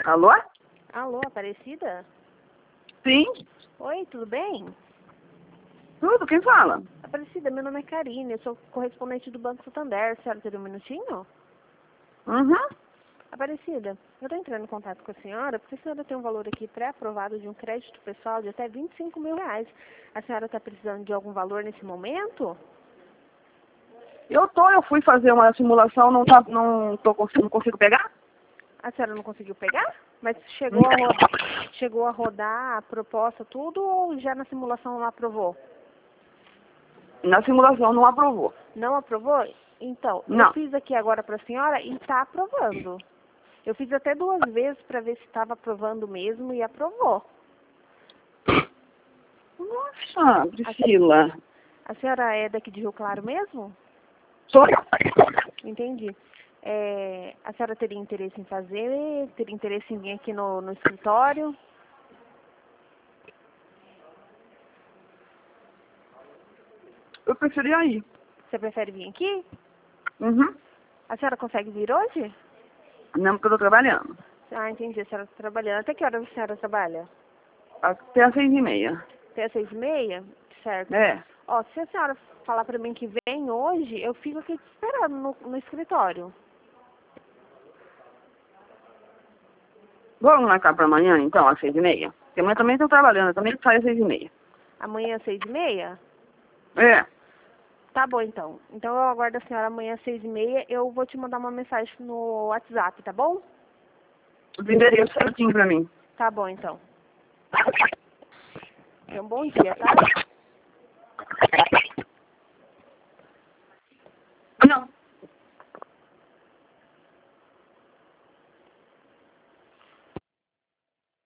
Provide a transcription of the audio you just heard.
Alô? Alô, Aparecida? Sim, Oi, tudo bem? tudo, quem fala? Aparecida, meu nome é Karine, eu sou correspondente do Banco Santander. A senhora teria um minutinho? Uhum. Aparecida, eu estou entrando em contato com a senhora porque a senhora tem um valor aqui pré-aprovado de um crédito pessoal de até R$ 25 mil. A senhora está precisando de algum valor nesse momento? Eu fui fazer uma simulação, não consigo pegar? A senhora não conseguiu pegar? Mas Não. chegou a rodar a proposta tudo ou já na simulação não aprovou? Na simulação não aprovou. Não aprovou? Então, eu Não. fiz aqui agora para a senhora e está aprovando. Eu fiz até 2 vezes para ver se estava aprovando mesmo e aprovou. Nossa, Priscila. A senhora é daqui de Rio Claro mesmo? Sou eu. Entendi. A senhora teria interesse em fazer? Teria interesse em vir aqui no escritório? Eu preferia ir. Você prefere vir aqui? Uhum. A senhora consegue vir hoje? Não, porque eu tô trabalhando. Ah, entendi. A senhora está trabalhando. Até que horas a senhora trabalha? Até às 6h30. Até às 6h30? Certo. É. Ó, se a senhora falar para mim que vem hoje, eu fico aqui te esperando no escritório. Vamos marcar pra amanhã, então, às 6h30? Porque amanhã também tô trabalhando, eu também saio às 6h30. Amanhã às 6h30? É. Tá bom, então. Então eu aguardo a senhora amanhã às 6h30. Eu vou te mandar uma mensagem no WhatsApp, tá bom? O endereço certinho pra mim. Tá bom, então. Tenha um bom dia, tá?